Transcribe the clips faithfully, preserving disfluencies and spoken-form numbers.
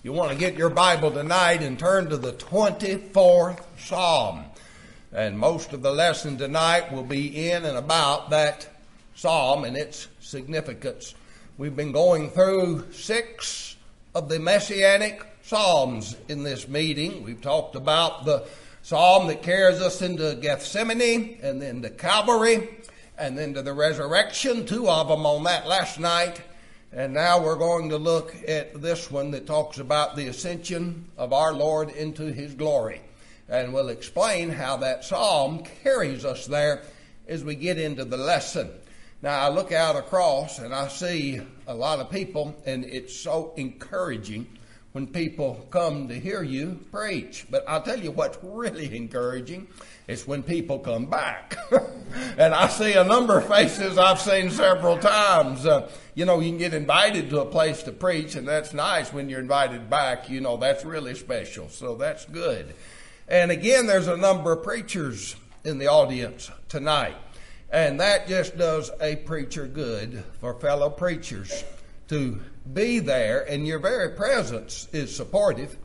You want to get your Bible tonight and turn to the twenty-fourth Psalm. And most of the lesson tonight will be in and about that Psalm and its significance. We've been going through six of the Messianic Psalms in this meeting. We've talked about the Psalm that carries us into Gethsemane and then to Calvary and then to the resurrection, two of them on that last night. And now we're going to look at this one that talks about the ascension of our Lord into His glory. And we'll explain how that psalm carries us there as we get into the lesson. Now I look out across and I see a lot of people, and it's so encouraging when people come to hear you preach. But I'll tell you what's really encouraging is when people come back. And I see a number of faces I've seen several times. Uh, you know, you can get invited to a place to preach, and that's nice. When you're invited back, you know, that's really special. So that's good. And again, there's a number of preachers in the audience tonight. And that just does a preacher good for fellow preachers to be there, and your very presence is supportive.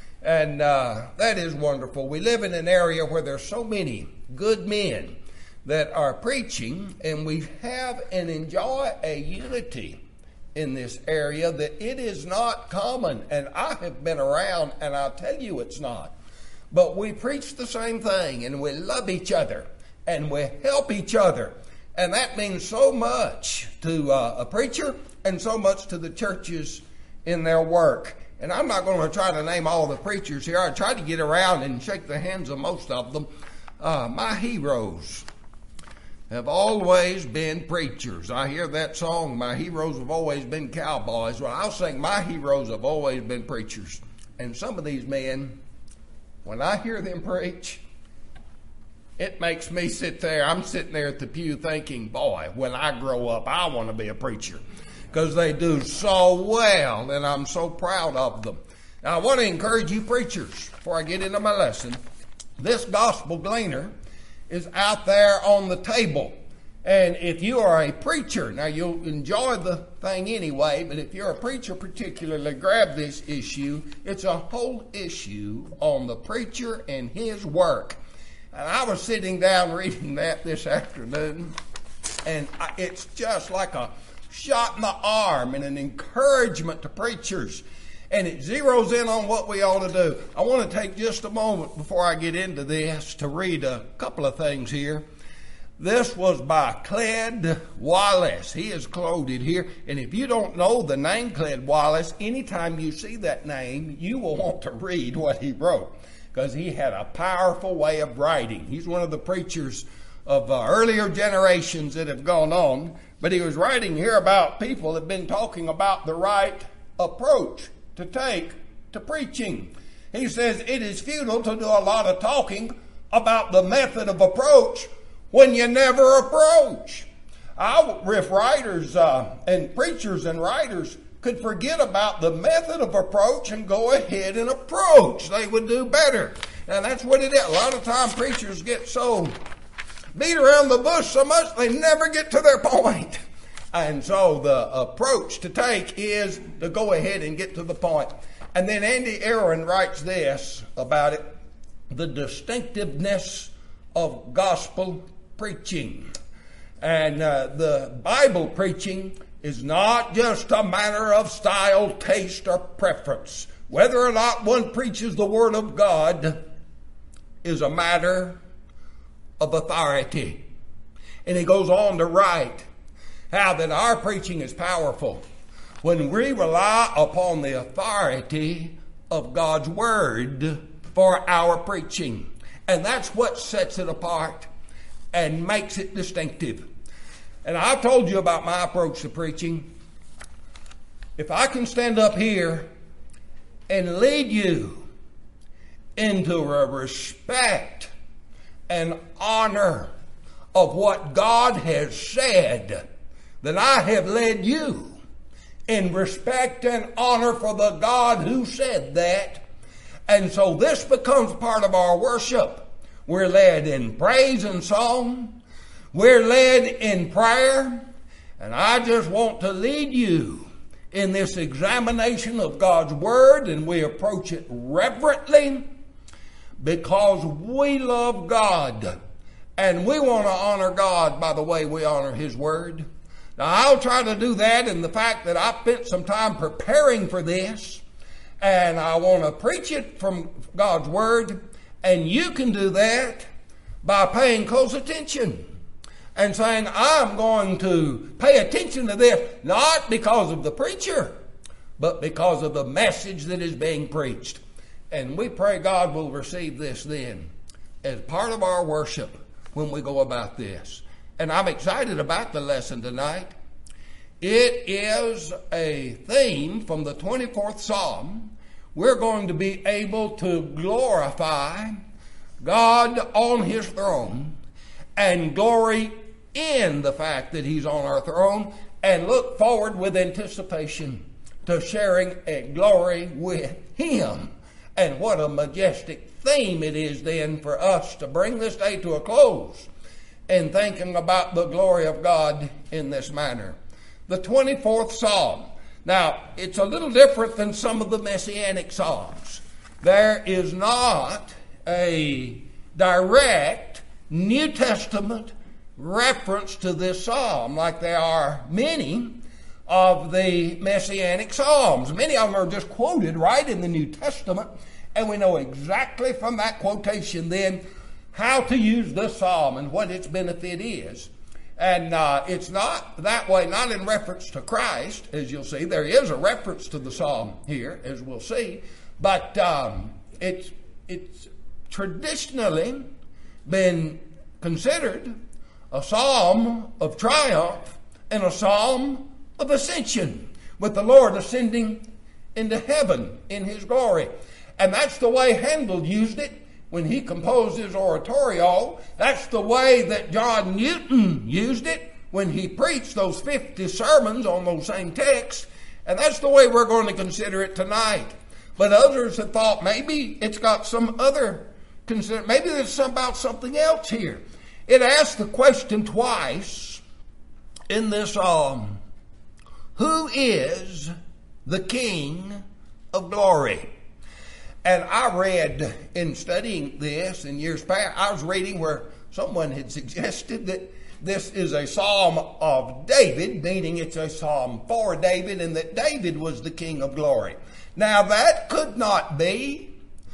And uh, that is wonderful. We live in an area where there's so many good men that are preaching, and we have and enjoy a unity in this area that it is not common. And I have been around, and I'll tell you it's not. But we preach the same thing, and we love each other, and we help each other. And that means so much to uh, a preacher and so much to the churches in their work. And I'm not going to try to name all the preachers here. I try to get around and shake the hands of most of them. Uh, my heroes have always been preachers. I hear that song, my heroes have always been cowboys. Well, I'll sing my heroes have always been preachers. And some of these men, when I hear them preach, it makes me sit there. I'm sitting there at the pew thinking, boy, when I grow up, I want to be a preacher. Because they do so well, and I'm so proud of them. Now, I want to encourage you preachers, before I get into my lesson, this Gospel Gleaner is out there on the table. And if you are a preacher, now you'll enjoy the thing anyway, but if you're a preacher particularly, grab this issue. It's a whole issue on the preacher and his work. And I was sitting down reading that this afternoon, and it's just like a shot in the arm and an encouragement to preachers. And it zeroes in on what we ought to do. I want to take just a moment before I get into this to read a couple of things here. This was by Cled Wallace. He is quoted here. And if you don't know the name Cled Wallace, anytime you see that name, you will want to read what he wrote, because he had a powerful way of writing. He's one of the preachers of uh, earlier generations that have gone on. But he was writing here about people that have been talking about the right approach to take to preaching. He says it is futile to do a lot of talking about the method of approach when you never approach. I, if writers uh, and preachers and writers could forget about the method of approach and go ahead and approach, they would do better. And that's what it is. A lot of time preachers get so beat around the bush so much they never get to their point. And so the approach to take is to go ahead and get to the point. And then Andy Aaron writes this about it: the distinctiveness of gospel preaching. And uh, the Bible preaching is not just a matter of style, taste, or preference. Whether or not one preaches the Word of God is a matter of authority. And he goes on to write how that our preaching is powerful when we rely upon the authority of God's Word for our preaching. And that's what sets it apart and makes it distinctive. And I've told you about my approach to preaching. If I can stand up here and lead you into a respect and honor of what God has said, then I have led you in respect and honor for the God who said that. And so this becomes part of our worship. We're led in praise and song. We're led in prayer. And I just want to lead you in this examination of God's Word, and we approach it reverently because we love God and we want to honor God by the way we honor His Word. Now, I'll try to do that in the fact that I spent some time preparing for this, and I want to preach it from God's Word, and you can do that by paying close attention and saying, I'm going to pay attention to this, not because of the preacher, but because of the message that is being preached. And we pray God will receive this then as part of our worship when we go about this. And I'm excited about the lesson tonight. It is a theme from the twenty-fourth Psalm. We're going to be able to glorify God on His throne and glory in the fact that He's on our throne, and look forward with anticipation to sharing a glory with Him. And what a majestic theme it is then for us to bring this day to a close in thinking about the glory of God in this manner. The twenty-fourth Psalm. Now, it's a little different than some of the Messianic Psalms. There is not a direct New Testament reference to this psalm like there are many of the Messianic Psalms. Many of them are just quoted right in the New Testament, and we know exactly from that quotation then how to use this psalm and what its benefit is. And uh, it's not that way, not in reference to Christ, as you'll see. There is a reference to the psalm here, as we'll see, but um, it's, it's traditionally been considered a psalm of triumph and a psalm of ascension, with the Lord ascending into heaven in His glory. And that's the way Handel used it when he composed his oratorio. That's the way that John Newton used it when he preached those fifty sermons on those same texts. And that's the way we're going to consider it tonight. But others have thought maybe it's got some other consider. Maybe there's about something else here. It asks the question twice in this psalm: who is the King of glory? And I read in studying this in years past, I was reading where someone had suggested that this is a psalm of David, meaning it's a psalm for David, and that David was the King of glory. Now that could not be.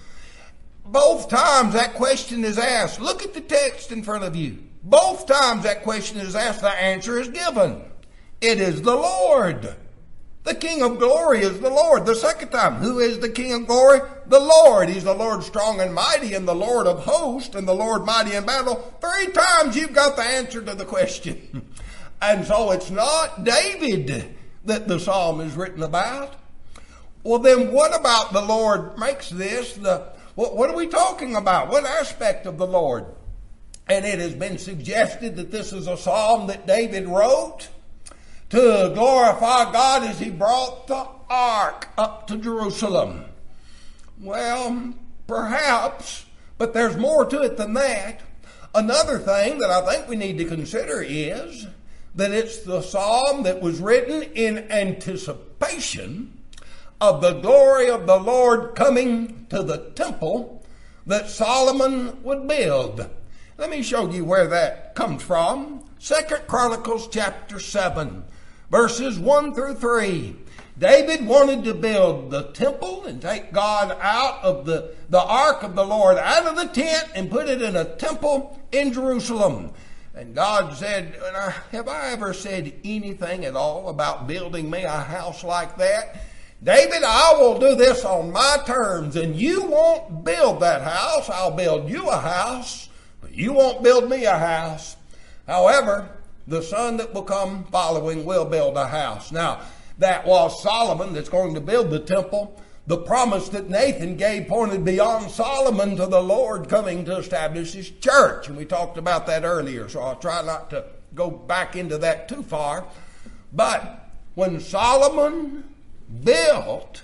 Both times that question is asked. Look at the text in front of you. Both times that question is asked, the answer is given. It is the Lord. The King of glory is the Lord. The second time, who is the King of glory? The Lord. He's the Lord strong and mighty, and the Lord of hosts, and the Lord mighty in battle. Three times you've got the answer to the question. And so it's not David that the psalm is written about. Well, then what about the Lord makes this the What, what are we talking about? What aspect of the Lord? And it has been suggested that this is a psalm that David wrote to glorify God as he brought the ark up to Jerusalem. Well, perhaps, but there's more to it than that. Another thing that I think we need to consider is that it's the psalm that was written in anticipation of the glory of the Lord coming to the temple that Solomon would build. Let me show you where that comes from. Second Chronicles chapter seven, verses one through three. David wanted to build the temple and take God out of the, the ark of the Lord out of the tent and put it in a temple in Jerusalem. And God said, have I ever said anything at all about building me a house like that? David, I will do this on my terms, and you won't build that house. I'll build you a house, but you won't build me a house. However, the son that will come following will build a house. Now, that was Solomon that's going to build the temple. The promise that Nathan gave pointed beyond Solomon to the Lord coming to establish his church. And we talked about that earlier, so I'll try not to go back into that too far. But when Solomon built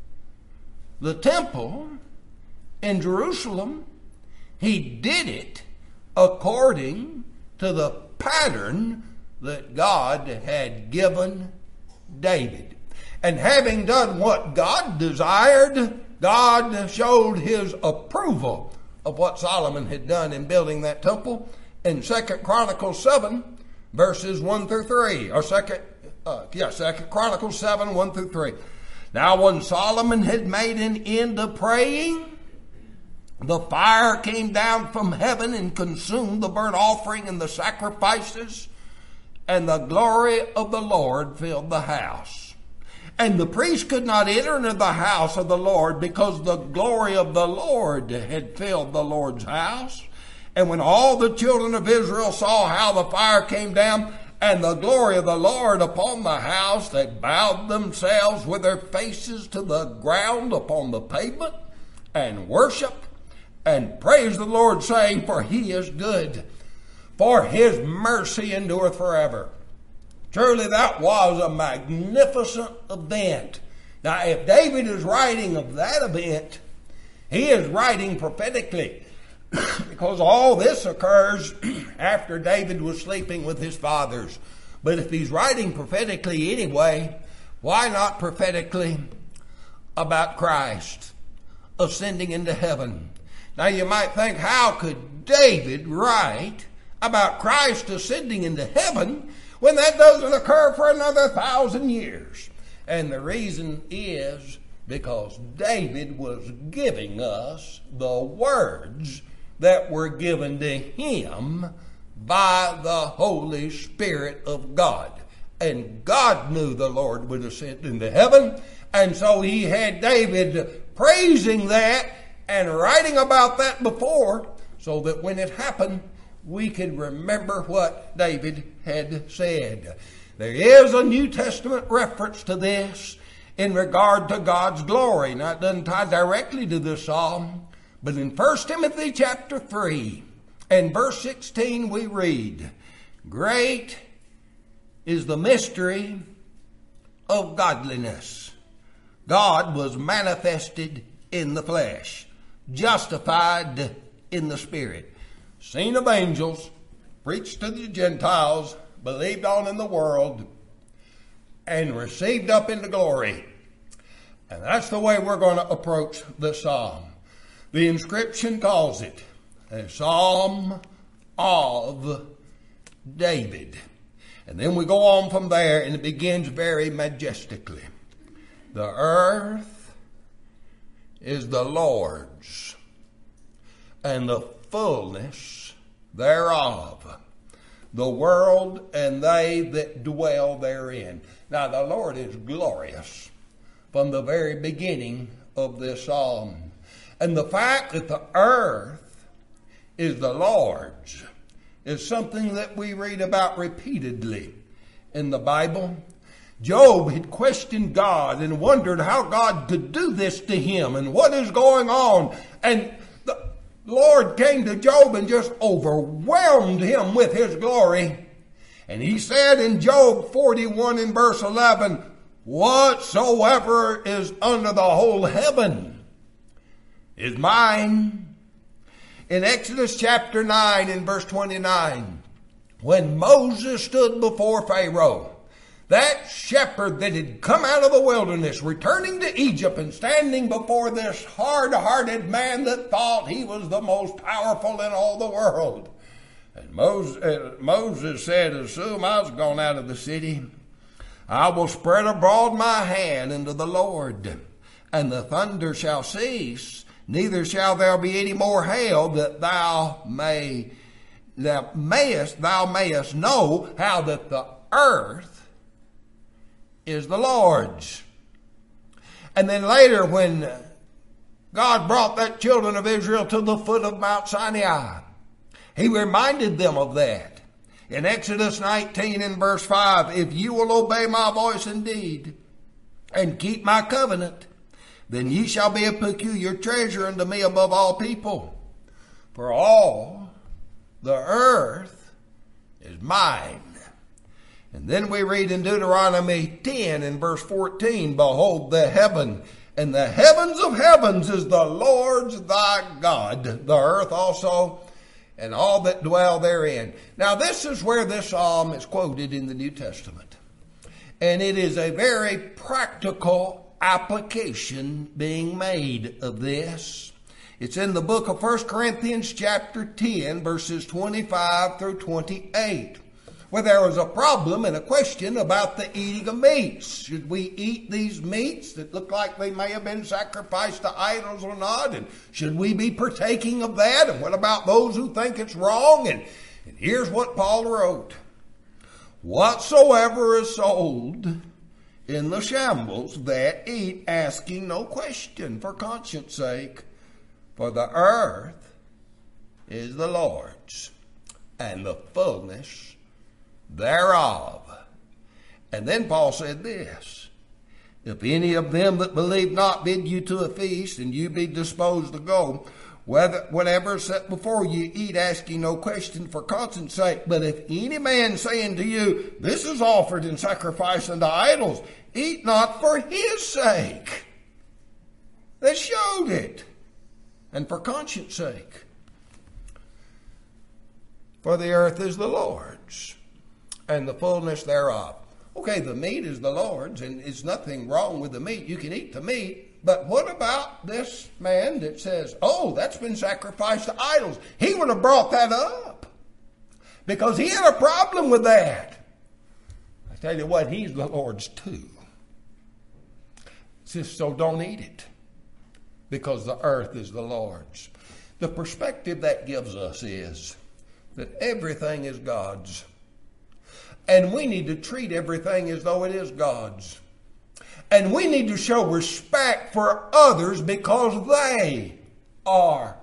the temple in Jerusalem, he did it according to the pattern that God had given David. And having done what God desired, God showed his approval of what Solomon had done in building that temple in Second Chronicles seven, verses one through three. Or second, uh, yeah, Second Chronicles seven, one through three. Now when Solomon had made an end of praying, the fire came down from heaven and consumed the burnt offering and the sacrifices, and the glory of the Lord filled the house. And the priest could not enter into the house of the Lord, because the glory of the Lord had filled the Lord's house. And when all the children of Israel saw how the fire came down and the glory of the Lord upon the house, they bowed themselves with their faces to the ground upon the pavement and worshiped and praised the Lord, saying, For he is good, for his mercy endureth forever. Truly that was a magnificent event. Now if David is writing of that event, he is writing prophetically, because all this occurs after David was sleeping with his fathers. But if he's writing prophetically anyway, why not prophetically about Christ ascending into heaven? Now you might think, how could David write about Christ ascending into heaven when that doesn't occur for another thousand years? And the reason is because David was giving us the words that were given to him by the Holy Spirit of God. And God knew the Lord would ascend into heaven, and so he had David praising that and writing about that before, so that when it happened, we could remember what David had said. There is a New Testament reference to this in regard to God's glory. Now, it doesn't tie directly to this psalm, but in First Timothy chapter three and verse sixteen we read, Great is the mystery of godliness. God was manifested in the flesh, justified in the Spirit, seen of angels, preached to the Gentiles, believed on in the world, and received up into glory. And that's the way we're going to approach the psalm. The inscription calls it a Psalm of David. And then we go on from there, and it begins very majestically. The earth is the Lord's, and the fullness thereof, the world and they that dwell therein. Now the Lord is glorious from the very beginning of this psalm. And the fact that the earth is the Lord's is something that we read about repeatedly in the Bible. Job had questioned God and wondered how God could do this to him and what is going on. And the Lord came to Job and just overwhelmed him with his glory. And he said in Job forty-one and verse eleven, Whatsoever is under the whole heaven is mine. In Exodus chapter nine and verse twenty-nine, when Moses stood before Pharaoh, that shepherd that had come out of the wilderness, returning to Egypt and standing before this hard-hearted man that thought he was the most powerful in all the world. And Moses, uh, Moses said, As soon as I was gone out of the city, I will spread abroad my hand unto the Lord, and the thunder shall cease, neither shall there be any more hail, that thou may, that mayest, thou mayest know how that the earth is the Lord's. And then later, when God brought that children of Israel to the foot of Mount Sinai, he reminded them of that. In Exodus nineteen and verse five, If you will obey my voice indeed, and keep my covenant, then ye shall be a peculiar treasure unto me above all people. For all the earth is mine. And then we read in Deuteronomy ten and verse fourteen, Behold, the heaven and the heavens of heavens is the Lord's thy God, the earth also, and all that dwell therein. Now this is where this psalm is quoted in the New Testament. And it is a very practical application being made of this. It's in the book of First Corinthians chapter ten, verses twenty-five through twenty-eight, where there was a problem and a question about the eating of meats. Should we eat these meats that look like they may have been sacrificed to idols or not? And should we be partaking of that? And what about those who think it's wrong? And, and here's what Paul wrote. Whatsoever is sold in the shambles, that eat, asking no question for conscience sake. For the earth is the Lord's, and the fullness thereof. And then Paul said this, if any of them that believe not bid you to a feast, and you be disposed to go, whether whatever is set before you, eat, asking no question for conscience sake. But if any man say unto you, this is offered in sacrifice unto idols, eat not for his sake that showed it, and for conscience sake. For the earth is the Lord's, and the fullness thereof. Okay, the meat is the Lord's, and there's nothing wrong with the meat. You can eat the meat. But what about this man that says, oh, that's been sacrificed to idols? He would have brought that up because he had a problem with that. I tell you what, he's the Lord's too. It's just so don't eat it because the earth is the Lord's. The perspective that gives us is that everything is God's. And we need to treat everything as though it is God's. And we need to show respect for others because they are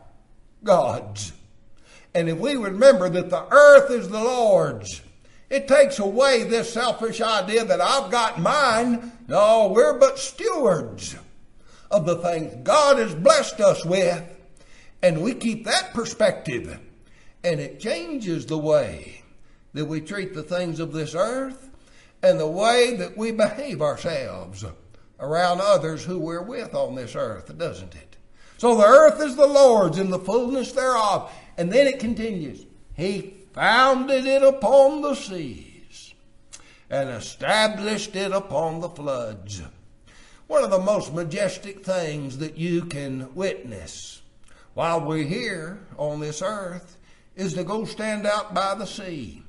God's. And if we remember that the earth is the Lord's, it takes away this selfish idea that I've got mine. No, we're but stewards of the things God has blessed us with. And we keep that perspective. And it changes the way that we treat the things of this earth and the way that we behave ourselves around others who we're with on this earth, doesn't it? So the earth is the Lord's and the fullness thereof. And then it continues. He founded it upon the seas and established it upon the floods. One of the most majestic things that you can witness while we're here on this earth is to go stand out by the sea.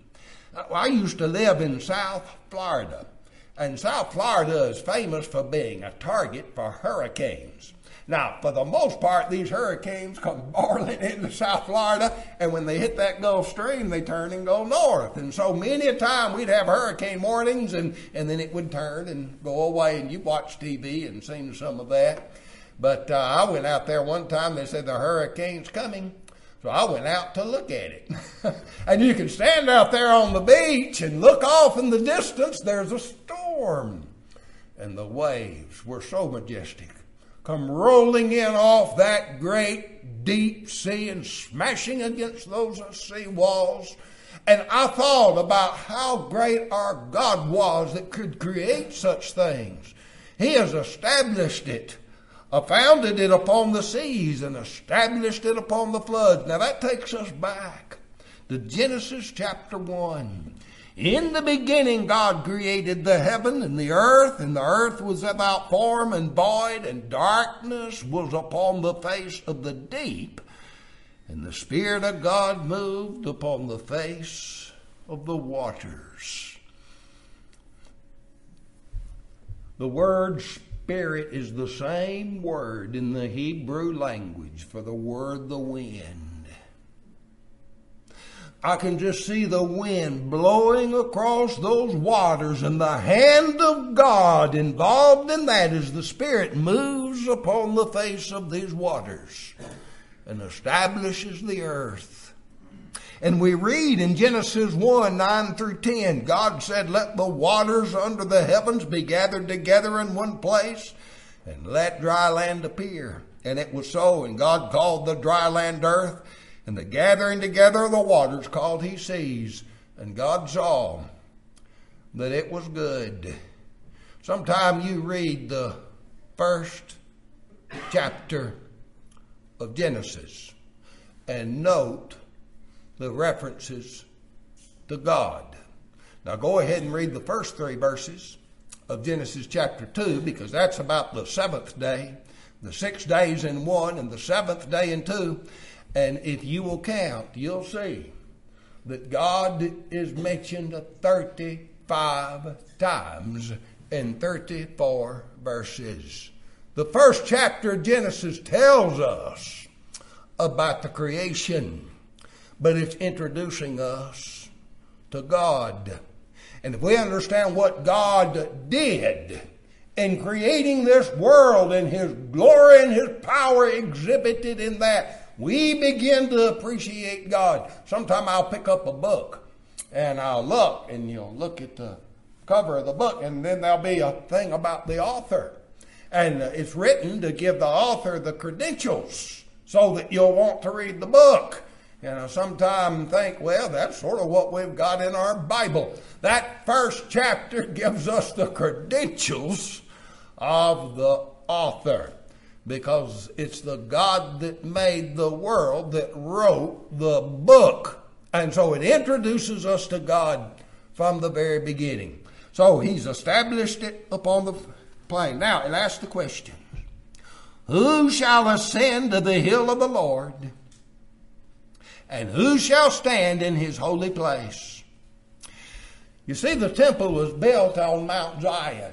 I used to live in South Florida, and South Florida is famous for being a target for hurricanes. Now, for the most part, these hurricanes come barreling into South Florida, and when they hit that Gulf Stream, they turn and go north. And so many a time we'd have hurricane warnings, and, and then it would turn and go away, and you've watched T V and seen some of that. But uh, I went out there one time, they said the hurricane's coming. So I went out to look at it. And you can stand out there on the beach and look off in the distance. There's a storm. And the waves were so majestic, come rolling in off that great deep sea and smashing against those sea walls. And I thought about how great our God was that could create such things. He has established it. Uh, founded it upon the seas and established it upon the floods. Now that takes us back to Genesis chapter one. In the beginning God created the heaven and the earth, and the earth was without form and void, and darkness was upon the face of the deep, and the Spirit of God moved upon the face of the waters. The word Spirit is the same word in the Hebrew language for the word the wind. I can just see the wind blowing across those waters, and the hand of God involved in that as the Spirit moves upon the face of these waters and establishes the earth. And we read in Genesis one, nine through ten, God said, let the waters under the heavens be gathered together in one place, and let dry land appear. And it was so, and God called the dry land earth, and the gathering together of the waters called he seas. And God saw that it was good. Sometime you read the first chapter of Genesis and note the references to God. Now go ahead and read the first three verses of Genesis chapter two, because that's about the seventh day, the six days in one and the seventh day in two. And if you will count, you'll see that God is mentioned thirty-five times in thirty-four verses. The first chapter of Genesis tells us about the creation, but it's introducing us to God. And if we understand what God did in creating this world and His glory and His power exhibited in that, we begin to appreciate God. Sometime I'll pick up a book and I'll look, and you'll look at the cover of the book, and then there'll be a thing about the author. And it's written to give the author the credentials so that you'll want to read the book. And I sometimes think, well, that's sort of what we've got in our Bible. That first chapter gives us the credentials of the author, because it's the God that made the world that wrote the book. And so it introduces us to God from the very beginning. So He's established it upon the plain. Now, it asks the question, who shall ascend to the hill of the Lord? And who shall stand in His holy place? You see, the temple was built on Mount Zion.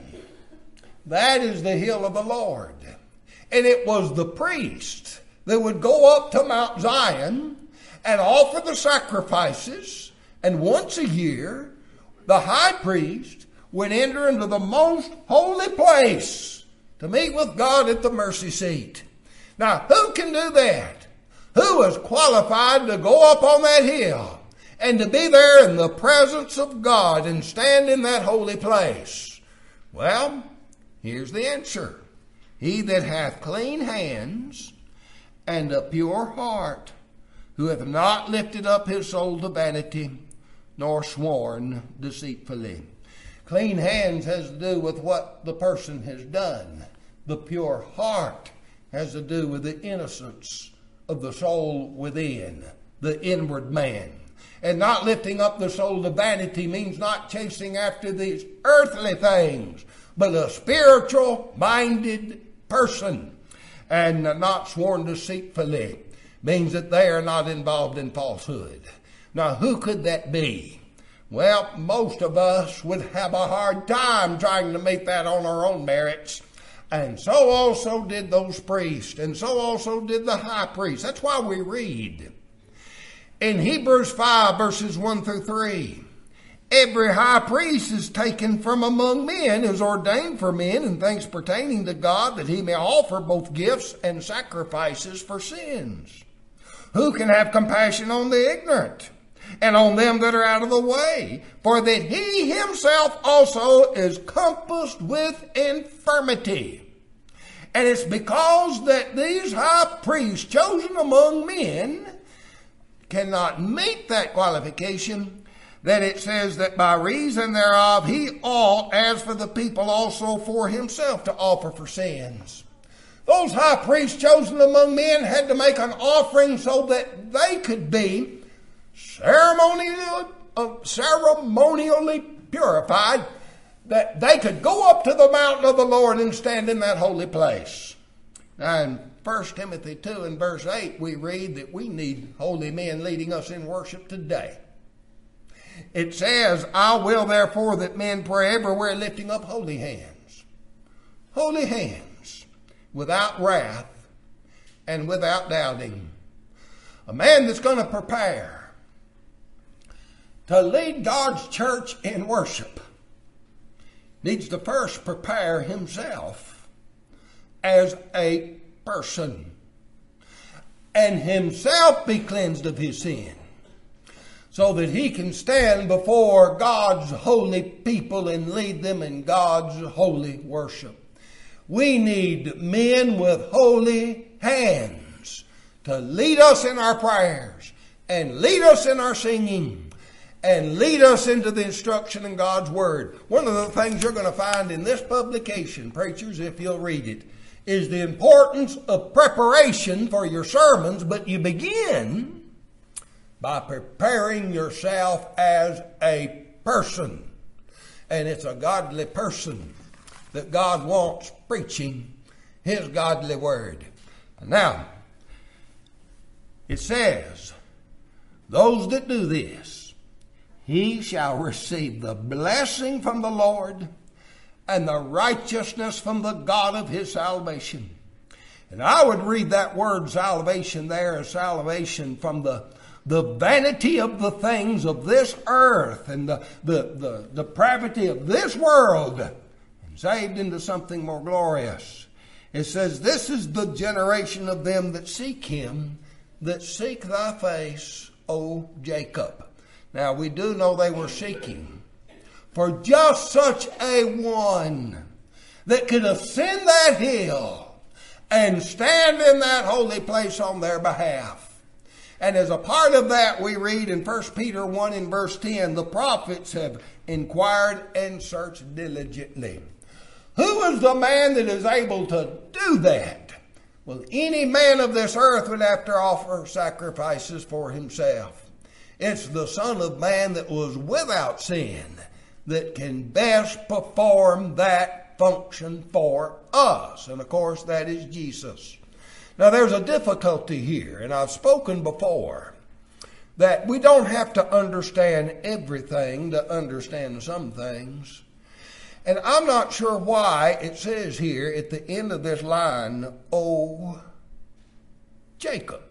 That is the hill of the Lord. And it was the priest that would go up to Mount Zion and offer the sacrifices. And once a year, the high priest would enter into the most holy place to meet with God at the mercy seat. Now, who can do that? Who is qualified to go up on that hill and to be there in the presence of God and stand in that holy place? Well, here's the answer. He that hath clean hands and a pure heart, who hath not lifted up his soul to vanity, nor sworn deceitfully. Clean hands has to do with what the person has done. The pure heart has to do with the innocence of the soul within, the inward man. And not lifting up the soul to vanity means not chasing after these earthly things, but a spiritual-minded person. And not sworn deceitfully means that they are not involved in falsehood. Now, who could that be? Well, most of us would have a hard time trying to meet that on our own merits. And so also did those priests, and so also did the high priest. That's why we read in Hebrews five, verses one through three, every high priest is taken from among men, is ordained for men in things pertaining to God, that he may offer both gifts and sacrifices for sins. Who can have compassion on the ignorant and on them that are out of the way? For that he himself also is compassed with infirmity. And it's because that these high priests chosen among men cannot meet that qualification, that it says that by reason thereof he ought, as for the people, also for himself to offer for sins. Those high priests chosen among men had to make an offering so that they could be ceremonially, uh, ceremonially purified, that they could go up to the mountain of the Lord and stand in that holy place. Now in First Timothy two and verse eight, we read that we need holy men leading us in worship today. It says, I will therefore that men pray everywhere, lifting up holy hands. Holy hands, without wrath and without doubting. A man that's going to prepare to lead God's church in worship needs to first prepare himself as a person and himself be cleansed of his sin, so that he can stand before God's holy people and lead them in God's holy worship. We need men with holy hands to lead us in our prayers and lead us in our singing and lead us into the instruction in God's Word. One of the things you're going to find in this publication, preachers, if you'll read it, is the importance of preparation for your sermons, but you begin by preparing yourself as a person. And it's a godly person that God wants preaching His godly word. Now, it says, those that do this, he shall receive the blessing from the Lord and the righteousness from the God of his salvation. And I would read that word salvation there as salvation from the, the vanity of the things of this earth and the, the, the depravity of this world, and saved into something more glorious. It says, this is the generation of them that seek him, that seek thy face, O Jacob. Now we do know they were seeking for just such a one that could ascend that hill and stand in that holy place on their behalf. And as a part of that, we read in First Peter one in verse ten, the prophets have inquired and searched diligently. Who is the man that is able to do that? Well, any man of this earth would have to offer sacrifices for himself. It's the Son of Man that was without sin that can best perform that function for us. And of course, that is Jesus. Now, there's a difficulty here, and I've spoken before, that we don't have to understand everything to understand some things. And I'm not sure why it says here at the end of this line, O Jacob.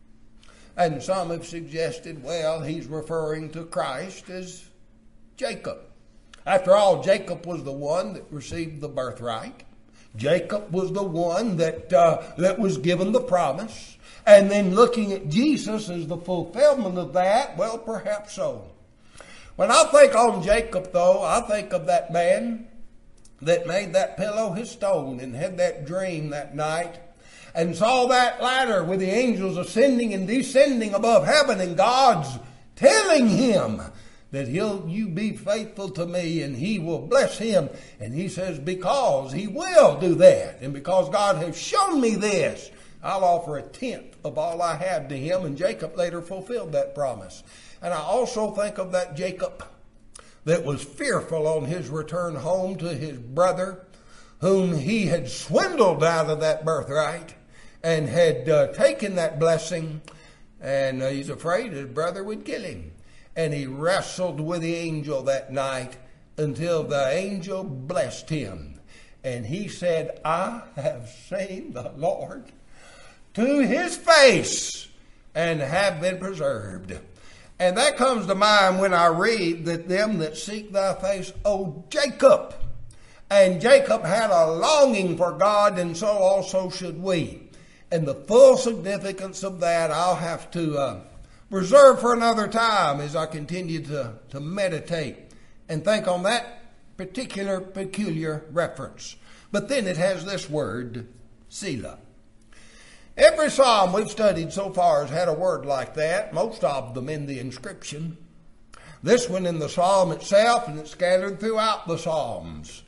And some have suggested, well, he's referring to Christ as Jacob. After all, Jacob was the one that received the birthright. Jacob was the one that uh, that was given the promise. And then looking at Jesus as the fulfillment of that, well, perhaps so. When I think on Jacob, though, I think of that man that made that pillow his stone and had that dream that night and saw that ladder with the angels ascending and descending above heaven, and God's telling him that he'll you be faithful to me and he will bless him. And he says, because he will do that, and because God has shown me this, I'll offer a tenth of all I have to him. And Jacob later fulfilled that promise. And I also think of that Jacob that was fearful on his return home to his brother, whom he had swindled out of that birthright and had uh, taken that blessing, and uh, he's afraid his brother would kill him. And he wrestled with the angel that night until the angel blessed him. And he said, I have seen the Lord to his face and have been preserved. And that comes to mind when I read that them that seek thy face, O Jacob. And Jacob had a longing for God, and so also should we. And the full significance of that I'll have to uh, reserve for another time as I continue to, to meditate and think on that particular peculiar reference. But then it has this word, Selah. Every psalm we've studied so far has had a word like that, most of them in the inscription. This one in the psalm itself, and it's scattered throughout the psalms.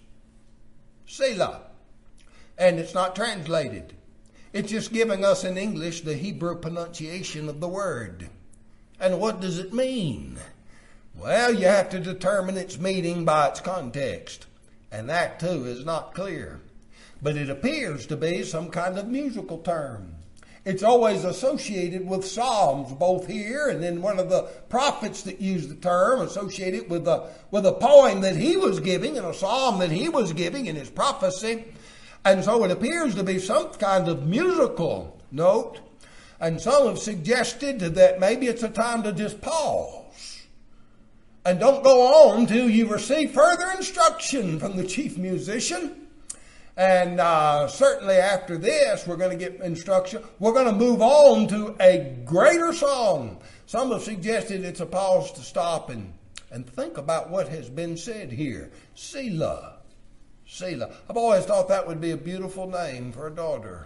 Selah. And it's not translated. It's just giving us in English the Hebrew pronunciation of the word. And what does it mean? Well, you have to determine its meaning by its context. And that too is not clear. But it appears to be some kind of musical term. It's always associated with psalms, both here and then one of the prophets that used the term, associated with a, with a poem that he was giving and a psalm that he was giving in his prophecy. And so it appears to be some kind of musical note. And some have suggested that maybe it's a time to just pause and don't go on till you receive further instruction from the chief musician. And uh, certainly after this, we're going to get instruction. We're going to move on to a greater song. Some have suggested it's a pause to stop and, and think about what has been said here. Selah. Selah. I've always thought that would be a beautiful name for a daughter.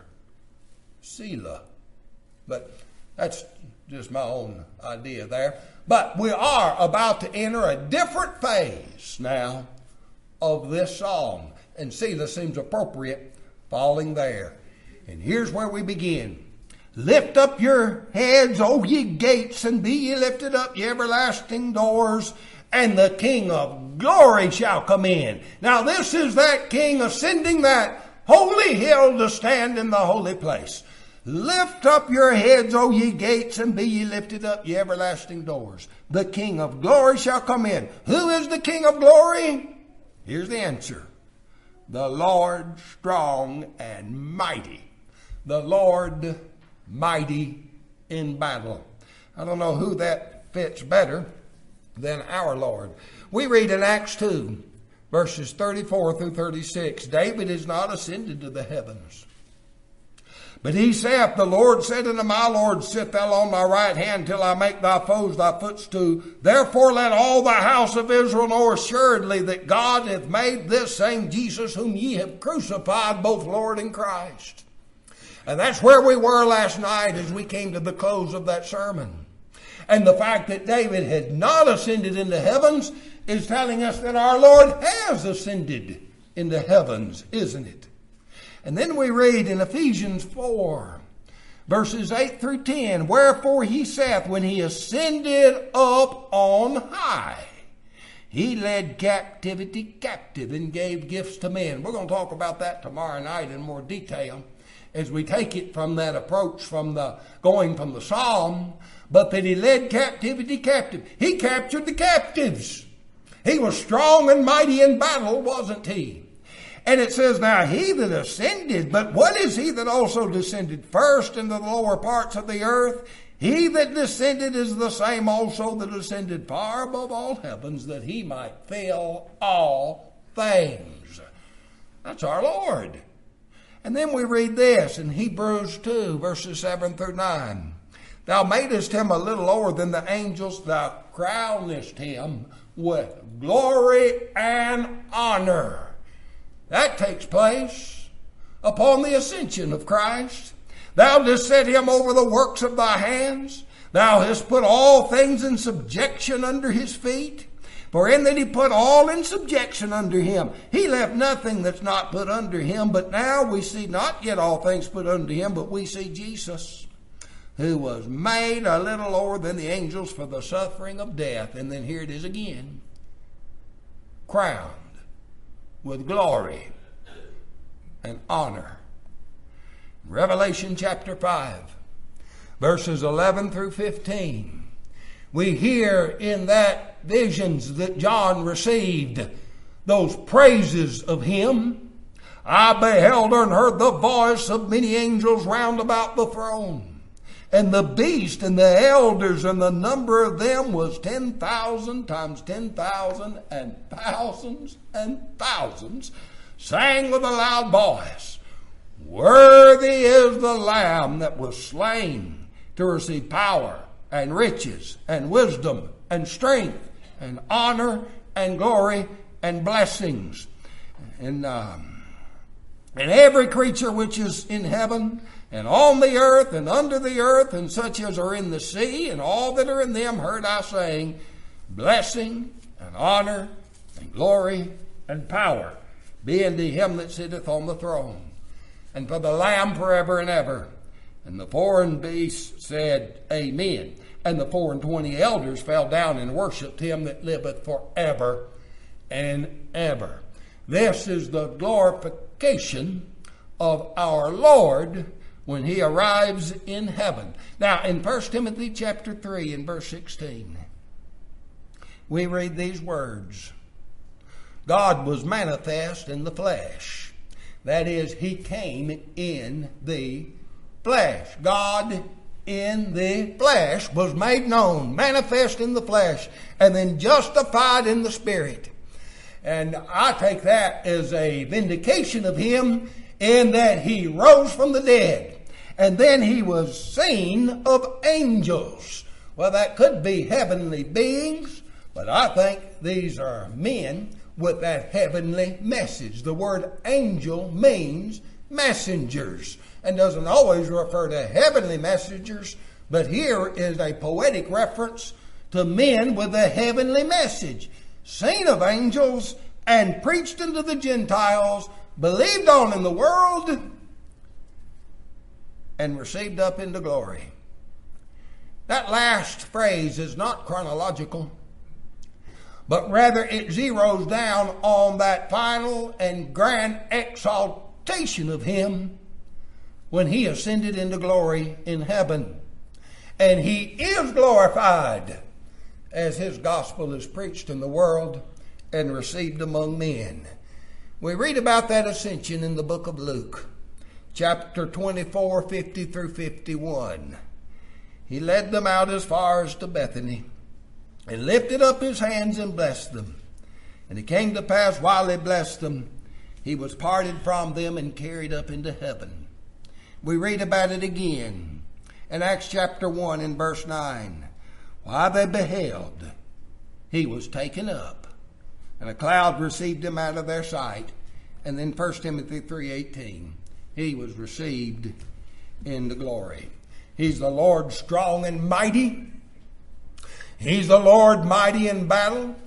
Selah. But that's just my own idea there. But we are about to enter a different phase now of this song. And Selah seems appropriate falling there. And here's where we begin. Lift up your heads, O ye gates, and be ye lifted up, ye everlasting doors, and the King of glory shall come in. Now this is that King ascending that holy hill to stand in the holy place. Lift up your heads, O ye gates, and be ye lifted up, ye everlasting doors. The King of glory shall come in. Who is the King of glory? Here's the answer. The Lord strong and mighty. The Lord mighty in battle. I don't know who that fits better than our Lord. We read in Acts two, verses thirty-four through thirty-six, David is not ascended to the heavens. But he saith, the Lord said unto my Lord, sit thou on my right hand till I make thy foes thy footstool. Therefore let all the house of Israel know assuredly that God hath made this same Jesus whom ye have crucified, both Lord and Christ. And that's where we were last night as we came to the close of that sermon. And the fact that David had not ascended into heavens is telling us that our Lord has ascended into heavens, isn't it? And then we read in Ephesians four, verses eight through ten, wherefore he saith, when he ascended up on high, he led captivity captive and gave gifts to men. We're going to talk about that tomorrow night in more detail as we take it from that approach from the going from the psalm, but that he led captivity captive. He captured the captives. He was strong and mighty in battle, wasn't he? And it says, now he that ascended, but what is he that also descended first into the lower parts of the earth? He that descended is the same also that ascended far above all heavens, that he might fill all things. That's our Lord. And then we read this in Hebrews two, verses seven through nine. Thou madest him a little lower than the angels, thou crownest him with glory and honor. That takes place upon the ascension of Christ. Thou didst set him over the works of thy hands. Thou hast put all things in subjection under his feet. For in that he put all in subjection under him, he left nothing that's not put under him. But now we see not yet all things put under him, but we see Jesus, who was made a little lower than the angels for the suffering of death. And then here it is again, crowned with glory and honor. Revelation chapter five, verses eleven through fifteen. We hear in that visions that John received those praises of him. I beheld and heard the voice of many angels round about the throne, and the beast and the elders, and the number of them was ten thousand times ten thousand and thousands and thousands, sang with a loud voice, worthy is the Lamb that was slain to receive power and riches and wisdom and strength and honor and glory and blessings. And, um, and every creature which is in heaven and on the earth and under the earth, and such as are in the sea, and all that are in them, heard I saying, blessing and honor and glory and power be unto him that sitteth on the throne, and for the Lamb forever and ever. And the four and beasts said, Amen. And the four and twenty elders fell down and worshipped him that liveth forever and ever. This is the glorification of our Lord when he arrives in heaven. Now, in First Timothy chapter three and verse sixteen, we read these words. God was manifest in the flesh. That is, he came in the flesh. God in the flesh was made known, manifest in the flesh, and then justified in the spirit. And I take that as a vindication of him in that he rose from the dead. And then he was seen of angels. Well, that could be heavenly beings, but I think these are men with that heavenly message. The word angel means messengers and doesn't always refer to heavenly messengers, but here is a poetic reference to men with a heavenly message, seen of angels and preached unto the Gentiles, believed on in the world, and received up into glory. That last phrase is not chronological, but rather it zeroes down on that final and grand exaltation of him when he ascended into glory in heaven. And he is glorified as his gospel is preached in the world and received among men. We read about that ascension in the book of Luke, chapter twenty-four, fifty through fifty-one. He led them out as far as to Bethany, and lifted up his hands and blessed them. And it came to pass, while he blessed them, he was parted from them and carried up into heaven. We read about it again in Acts chapter one and verse nine. While they beheld, he was taken up, and a cloud received him out of their sight. And then First Timothy three eighteen, he was received into glory. He's the Lord strong and mighty. He's the Lord mighty in battle.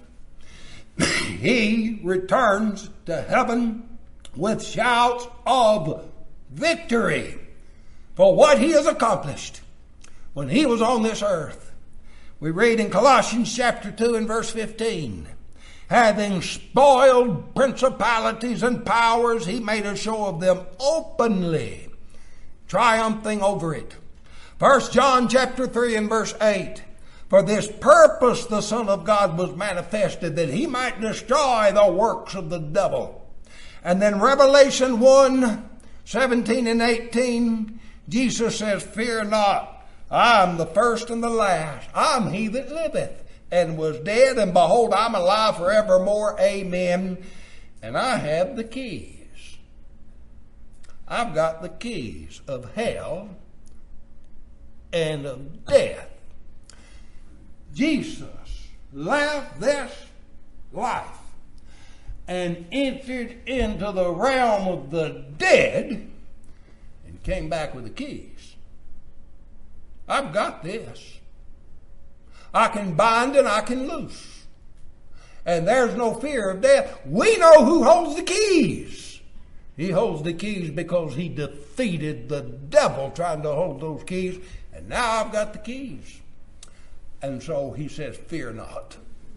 He returns to heaven with shouts of victory for what he has accomplished when he was on this earth. We read in Colossians chapter two and verse fifteen, having spoiled principalities and powers, he made a show of them openly, triumphing over it. First John chapter three and verse eight, for this purpose the Son of God was manifested, that he might destroy the works of the devil. And then Revelation one, seventeen and eighteen, Jesus says, fear not, I am the first and the last. I'm he that liveth and was dead, and behold, I'm alive forevermore. Amen. And I have the keys. I've got the keys of hell and of death. Jesus left this life and entered into the realm of the dead and came back with the keys. I've got this. I can bind and I can loose. And there's no fear of death. We know who holds the keys. He holds the keys because he defeated the devil trying to hold those keys. And now I've got the keys. And so he says, fear not.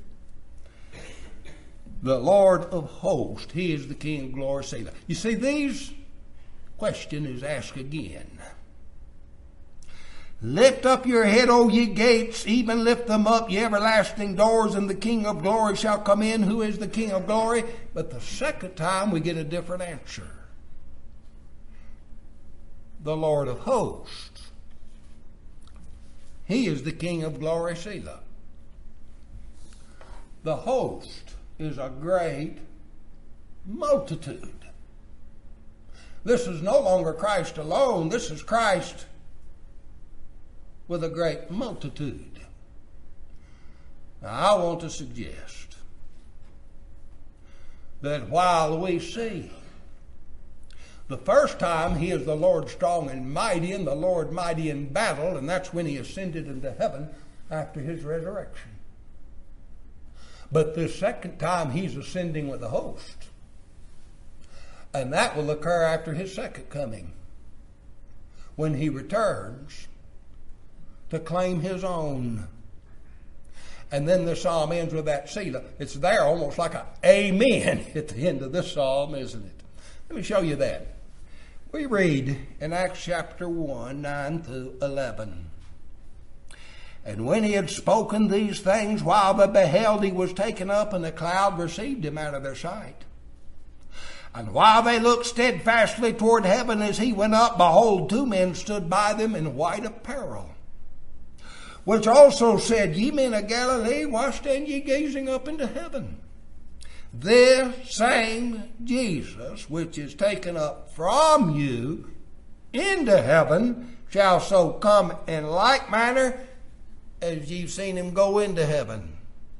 The Lord of hosts, he is the King of glory, Selah. You see, these question is asked again. Lift up your head, O ye gates, even lift them up, ye everlasting doors, and the King of glory shall come in. Who is the King of glory? But the second time we get a different answer. The Lord of hosts. He is the King of glory, Selah. The host is a great multitude. This is no longer Christ alone. This is Christ with a great multitude. Now, I want to suggest that while we see the first time he is the Lord strong and mighty, and the Lord mighty in battle, and that's when he ascended into heaven after his resurrection. But the second time he's ascending with the host, and that will occur after his second coming, when he returns to claim his own. And then the psalm ends with that Selah. It's there almost like an amen at the end of this psalm, isn't it? Let me show you that. We read in Acts chapter one, nine through eleven. And when he had spoken these things, while they beheld, he was taken up, and the cloud received him out of their sight. And while they looked steadfastly toward heaven as he went up, behold, two men stood by them in white apparel, which also said, Ye men of Galilee, why stand ye gazing up into heaven? This same Jesus, which is taken up from you into heaven, shall so come in like manner as you've seen him go into heaven.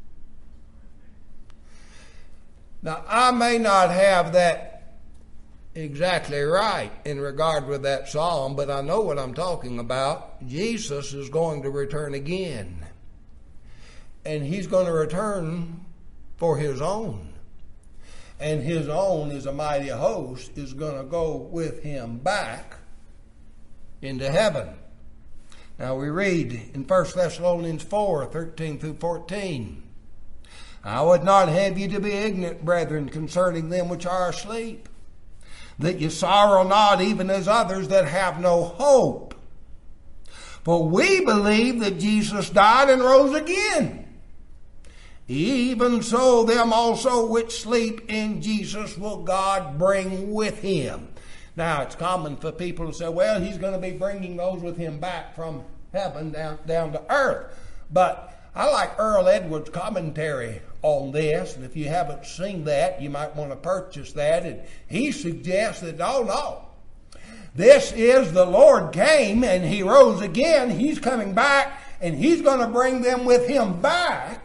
Now, I may not have that exactly right in regard with that psalm, but I know what I'm talking about. Jesus is going to return again. And he's going to return for his own. And his own, is a mighty host, is going to go with him back into heaven. Now we read in First Thessalonians four, thirteen through fourteen. I would not have you to be ignorant, brethren, concerning them which are asleep, that ye sorrow not, even as others that have no hope. For we believe that Jesus died and rose again. Even so them also which sleep in Jesus will God bring with him. Now, it's common for people to say, well, he's going to be bringing those with him back from heaven down, down to earth. But I like Earl Edwards' commentary on this, and if you haven't seen that, you might want to purchase that. And he suggests that, oh no, this is the Lord came and he rose again. He's coming back and he's going to bring them with him back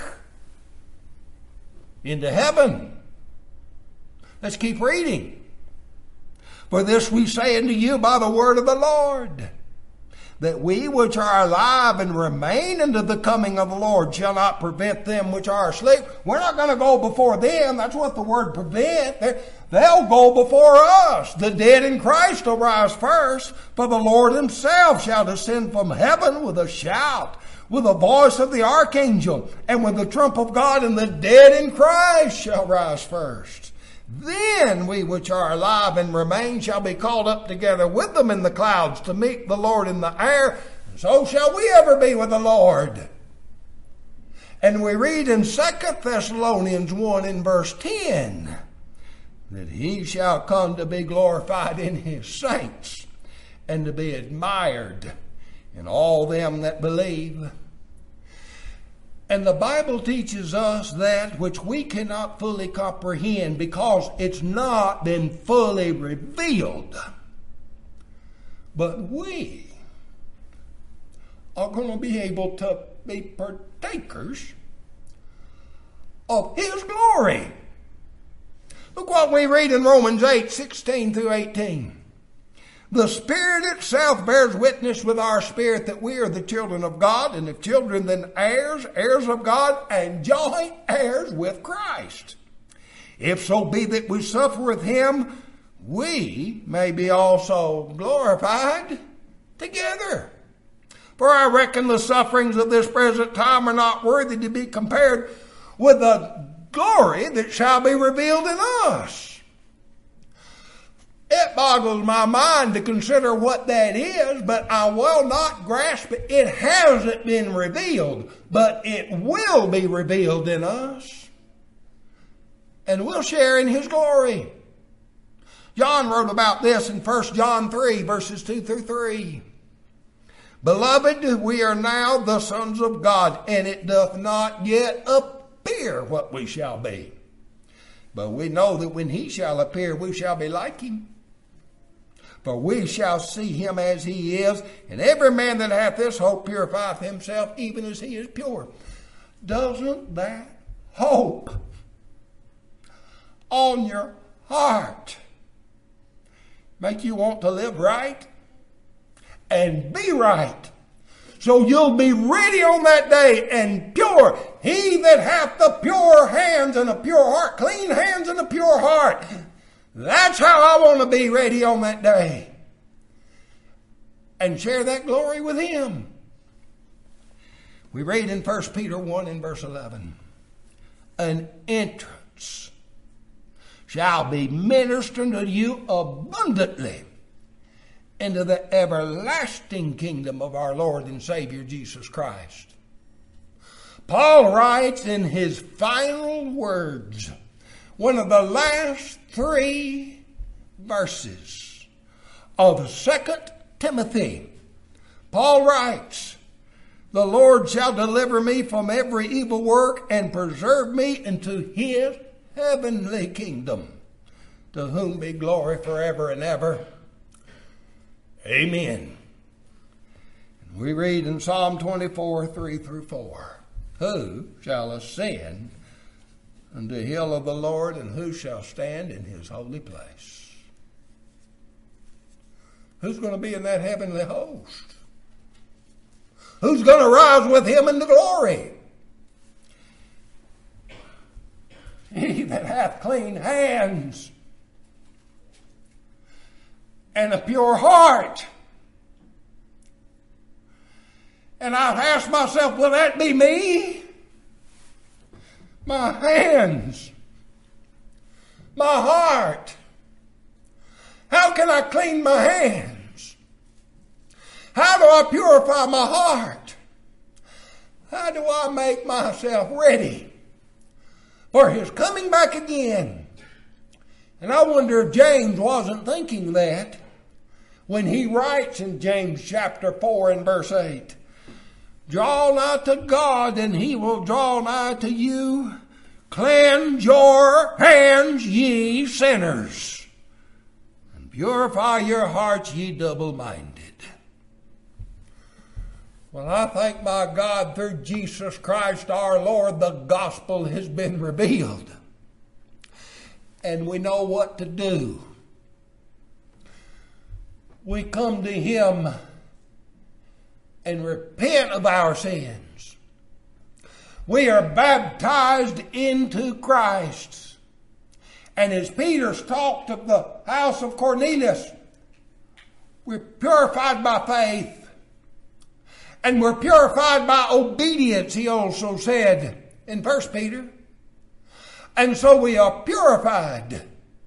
into heaven. Let's keep reading. For this we say unto you by the word of the Lord, that we which are alive and remain unto the coming of the Lord shall not prevent them which are asleep. We're not going to go before them. That's what the word prevent. They'll go before us. The dead in Christ will rise first, for the Lord himself shall descend from heaven with a shout, with the voice of the archangel, and with the trump of God, and the dead in Christ shall rise first. Then we which are alive and remain shall be called up together with them in the clouds to meet the Lord in the air. And so shall we ever be with the Lord. And we read in Second Thessalonians one in verse ten, that he shall come to be glorified in his saints, and to be admired in all them that believe. And the Bible teaches us that which we cannot fully comprehend because it's not been fully revealed. But we are going to be able to be partakers of his glory. Look what we read in Romans eight, sixteen through eighteen. The Spirit itself bears witness with our spirit that we are the children of God, and if children, then heirs, heirs of God, and joint heirs with Christ. If so be that we suffer with him, we may be also glorified together. For I reckon the sufferings of this present time are not worthy to be compared with the glory that shall be revealed in us. It boggles my mind to consider what that is, but I will not grasp it. It hasn't been revealed, but it will be revealed in us. And we'll share in his glory. John wrote about this in First John three, verses two through three. Beloved, we are now the sons of God, and it doth not yet appear what we shall be. But we know that when he shall appear, we shall be like him. For we shall see him as he is, and every man that hath this hope purifieth himself, even as he is pure. Doesn't that hope on your heart make you want to live right and be right? So you'll be ready on that day and pure. He that hath the pure hands and a pure heart, clean hands and a pure heart. That's how I want to be ready on that day. And share that glory with him. We read in First Peter one in verse eleven. An entrance shall be ministered to you abundantly into the everlasting kingdom of our Lord and Savior Jesus Christ. Paul writes in his final words, one of the last three verses of Second Timothy. Paul writes, the Lord shall deliver me from every evil work and preserve me into his heavenly kingdom, to whom be glory forever and ever. Amen. And we read in Psalm twenty-four, three through four, who shall ascend unto the hill of the Lord, and who shall stand in his holy place? Who's going to be in that heavenly host? Who's going to rise with him in the glory? He that hath clean hands and a pure heart. And I've asked myself, will that be me? my hands, my heart. How can I clean my hands? How do I purify my heart? How do I make myself ready for His coming back again? And I wonder if James wasn't thinking that when he writes in James chapter four and verse eight, draw nigh to God and He will draw nigh to you. Cleanse your hands, ye sinners, and purify your hearts, ye double-minded. Well, I thank my God through Jesus Christ our Lord, the gospel has been revealed. And we know what to do. We come to Him and repent of our sins. We are baptized into Christ. And as Peter's talked of the house of Cornelius, we're purified by faith. And we're purified by obedience, he also said in First Peter. And so we are purified,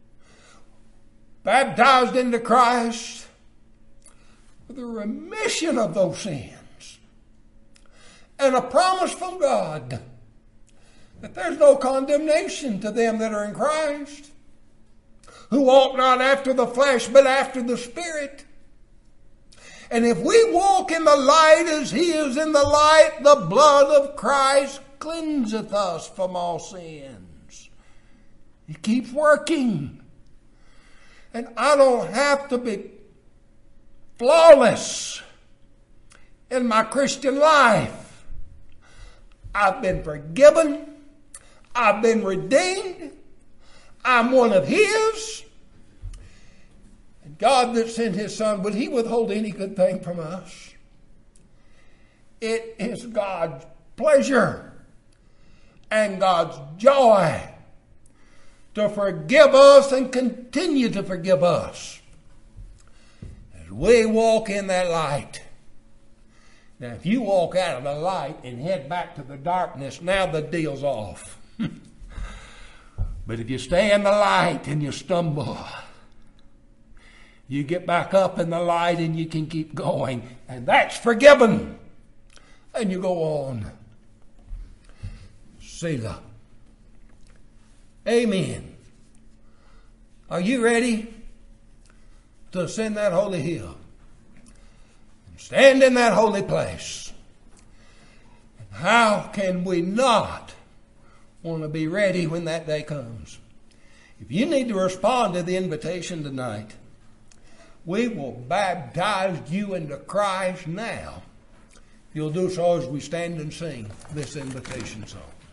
baptized into Christ for the remission of those sins. And a promise from God that there's no condemnation to them that are in Christ, who walk not after the flesh, but after the Spirit. And if we walk in the light as He is in the light, the blood of Christ cleanseth us from all sins. He keeps working. And I don't have to be flawless in my Christian life. I've been forgiven. I've been redeemed. I'm one of His. And God that sent His Son, would He withhold any good thing from us? It is God's pleasure and God's joy to forgive us and continue to forgive us as we walk in that light. Now, if you walk out of the light and head back to the darkness, now the deal's off. But if you stay in the light and you stumble, you get back up in the light and you can keep going. And that's forgiven. And you go on. Selah. Amen. Are you ready to ascend that holy hill? Stand in that holy place. How can we not want to be ready when that day comes? If you need to respond to the invitation tonight, we will baptize you into Christ now. You'll do so as we stand and sing this invitation song.